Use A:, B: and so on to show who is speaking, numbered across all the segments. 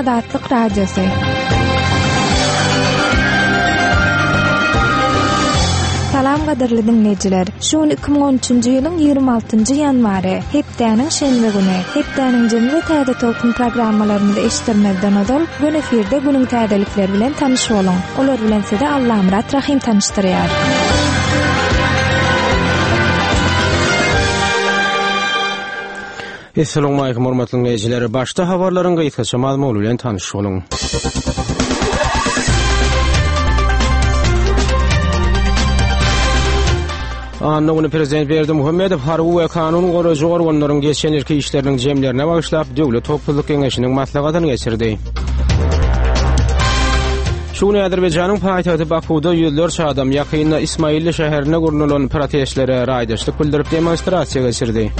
A: Adatlyk Radiosu. Salam gaderli dinleyijiler. Şuun 2013-nji ýylyň 26-njy ýanwary, hepdäniň şenbe güni. Hepdäniň jemgyýet täze tolkun programmalaryny eşitdirmekden öňe bu efirde günüň täzelikleri bilen tanyşyp bolan. Olar bilen sizi Allah Murat Rahim tanıştyrýar.
B: Assalamu alaykum hormatly dinleyijiler. Başda habarlaryň gaýtgaça maglumat bilen tanyşyp bolan. Annoğunu Prezident Berdimuhammedow harby we kanun goragy organlaryň geçen ýylky işleriniň jemlerine bagyşlap Döwlet Hokuklyk Keňeşiniň maslahatyny geçirdi. Şuny Azerbaýjanyň paýtagty Bakuda ýüzlerçe adam ýakynda İsmailli şäherine gurnulan protestlere raýdaşlyk bildirip demonstrasiýa geçirdi.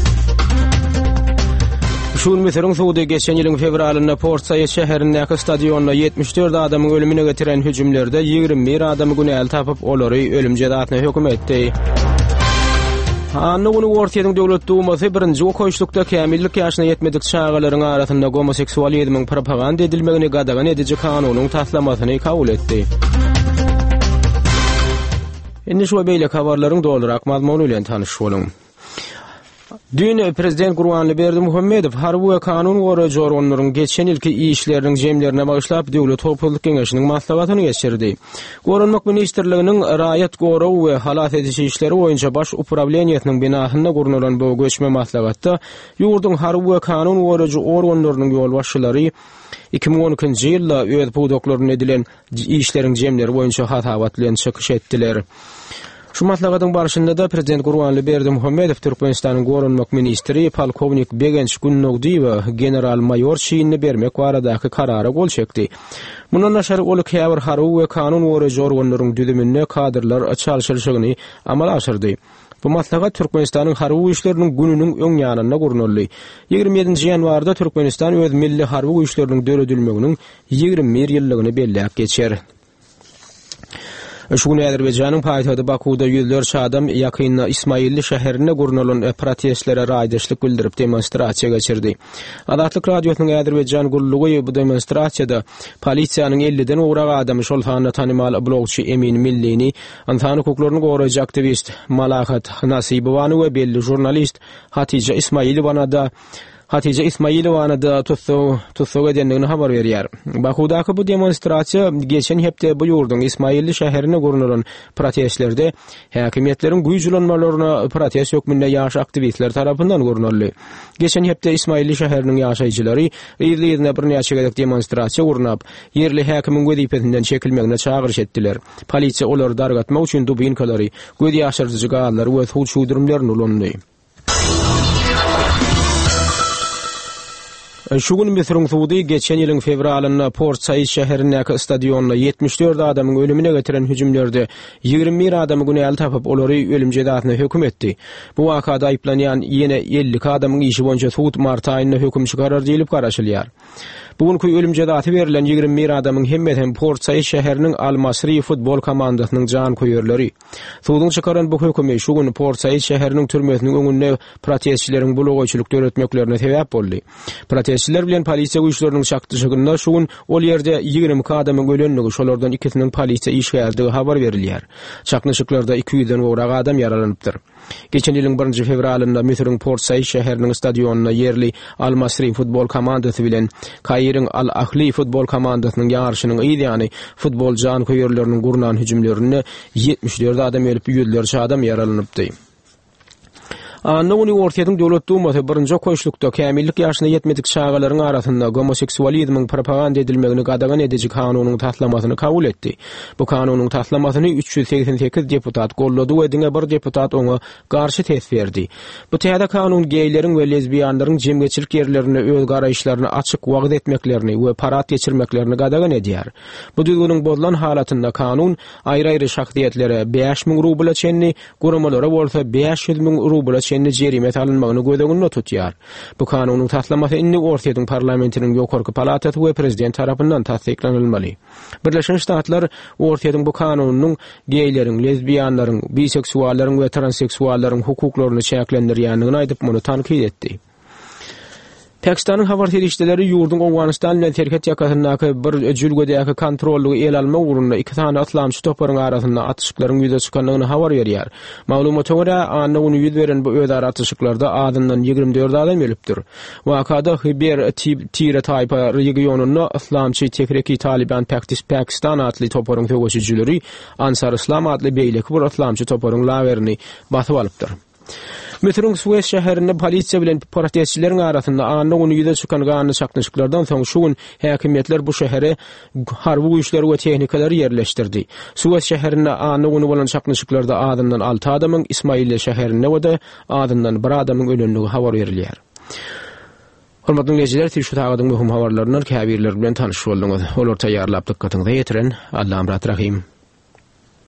B: Şuň meseleň suwdy geçen ýylyň fevralyna Port Said şäherindäki stadionda 74 adamyň ölümine getiren hüjümlerde 21 adamy günäl tapyp olary ölüm jazatyna hökm etdi. Annoğunu Ortaýadyň Döwlet Dumasy birinji okoýşlukda kämillik ýaşyna ýetmedik çağalaryň arasynda homoseksualizmiň propaganda edilmegini gadagan edici kanunyň taslamasyny kabul etdi. Indi şu beýle habarlaryň doldurak mazmuny bilen tanyşyp bolan. Dün Prezident Gurbanly Berdimuhammedow harby we kanun goragy organlaryň geçen ýylky işleriniň jemlerine bagyşlap Döwlet Hokuklyk Keňeşiniň maslahatyny geçirdi. Gorunmak ministrliginiň raýat goraw we halat edişi işleri boýunça baş upravleniýasynyň binasynda gurnulan bu göçme maslahatda ýurduň harby we kanun goragy organlarynyň ýol başçylary 2012-nji ýylda öz pudoklaryna edilen işleriň jemleri boýunça hatabat bilen çykyş etdiler. Şu maslahatyň barşynda da Prezident Gurbanly Berdimuhammedow Türkmenistanyň gorunmak ministri polkovnik Begenç Gunnogdiýew general mayor şeýini bermek baradaky karara gol çekdi. Mundan naşary ol käbir harby we kanun goragy organlaryň düzümine kadrlar çalşylyşygyny amal aşyrdy. Bu maslahat Türkmenistanyň harby güýçleriniň gününiň öň ýanyna gurnuldy. 27-nji ýanwarda Türkmenistan öz milli harby güýçleriniň döredilmeginiň 21 ýyllygyny belläp geçer. Şuny Azerbaýjanyň paýtagty Bakuda ýüzlerçe adam ýakynda İsmailli şäherine gurnulan protestlere raýdaşlyk bildirip demonstrasiýa geçirdi. Adatlyk radiosynyň Azerbaýjan gurulugy bu demonstrasiýada polisiýanyň 50-den ugrak adamy şol hanyna tanymal blogçy Emin Millini, insan hukuklaryny goraýjy aktivist Malahat Nasibowany we belli jurnalist Hatice İsmailowany da tutsak edenligini habar berýär. Bakudaky bu demonstrasiýa geçen hepde bu ýurduň İsmailli şäherine gurnulan protestlerde häkimetleriň güýjülenmelerini protest hökmünde ýaş aktivistler tarapyndan gurnuldy. Geçen hepde İsmailli şäheriniň ýaşaýjylary ýerine bir näçe gedek demonstrasiýa gurnup, ýerli häkimiň wezipesinden çekilmegine çağırış etdiler. Polisiýa olary dargatmak üçin dubinkalary, göz ýaşyrtyjy gazlary we suw şuýdurmlaryny ulandy. Şu gün meseleň suwdy geçen ýylyň fevralyna Port Said şäherindäki stadionda 74 adamyň ölümine getiren hüjümlerde 21 adamy günäl tapyp olary ölüm jazatyna hökm etdi. Bu wakada aýplanýan ýene 50 adamyň işi boýunça sud mart aýyna hökm çykarar diýilip garaşylýar. Bugünkü ölüm jazaty berilen 21 adamyň hemmetem Port Said şäheriniň Al-Masri futbol komandasynyň jan koýerleri. Sudyň çykaran bu hökmi şu gün Port Said şäheriniň türmesiniň öňünde protestçileriň blogoçyluk döretmeklerine sebäp boldy. Protestçiler bilen polisiýa güýçleriniň çakdyşygynda şu gün ol ýerde 20 adamyň ölenligi, şolardan ikisiniň polisiýa işgäldigi habar berilýär. Çakdyşyklarda 200-den ugrak adam yaralanypdyr. Geçen ýylyň 1-nji fevralynda Misriň Port Said şäheriniň stadionuna yerli Al-Masri futbol komandasy bilen Kaýryň Al-Ahli futbol komandasynyň ýarşynyň ýa-ni futbol jan koýerleriniň gurnan hüjümlerini 74 adam ölüp ýüzlerçe adam yaralanypdy. Annoğunu Ortaýadyň Döwlet Dumasy birinji okoýşlukda kämillik ýaşyna ýetmedik çağalaryň arasynda homoseksualizmiň propaganda edilmegini gadagan edici kanunyň taslamasyny kabul etdi. Bu kanunyň taslamasyny 388 deputat gollady we diňe bir deputat oňa garşy test berdi. Bu täze kanun geýleriň we lesbiýanlaryň jemgyçilik ýerlerine öz garaýşlaryny açyk wagt etmeklerini we parat geçirmeklerini gadagan edýär. Bu düzgünüň bozulan halatynda kanun aýry-aýry şahsiýetlere 5000 rubla çenli, guramalara bolsa 500.000 rubla çenli jerimet alınmagyny gödeginde tutýar. Bu kanunyň taslamasy indi Ortaýadyň parlamentiniň ýokarky palatasy we prezident tarapyndan tasdiklanylmaly. Birleşen Ştatlar Ortaýadyň bu kanunyň geýleriň, lesbiýanlaryň, biseksuallaryň we transseksuallaryň hukuklaryny çäklendirýändigini aýdyp muny tankid etdi. Pakistan'ın habar terişdeleri yurdun Afganistan bilen terket yakasındaky bir jülgedäki kontrolly el alma urunda 2 tane atlamçy toparın arasynda atışıklaryň ýüze çykanlygyny habar berýär. Maglumaty görä, anna uny ýüz beren bu öýdar atışıklarda adından 24 adam ölüpdir. Wakada Khyber Tira taýpa regionunda atlamçy Tehriki Taliban Pakistan atly toparın töwüşçüleri Ansar Islam adly beýleki bir atlamçy toparın lawerini basyp alypdyr. Metrung Suez şäherinde polisiýa bilen protestçileriň arasynda anna uny ýüze çykan gany çaknyşyklardan soň şu gün häkimetler bu şähere harby güýçler we tehnikalary ýerleşdirdi. Suez şäherinde anna uny bolan çaknyşyklarda adından 6 adamyň, İsmailiýe şäherinde we adından 1 adamyň ölenligi habar berilýär. Hormatly dinleyijiler, şu tagadyň möhüm habarlaryndan käbirler bilen tanyşyp boldyňyz. Olar taýýarlap dykkatyňyza ýetiren Allaham rahim.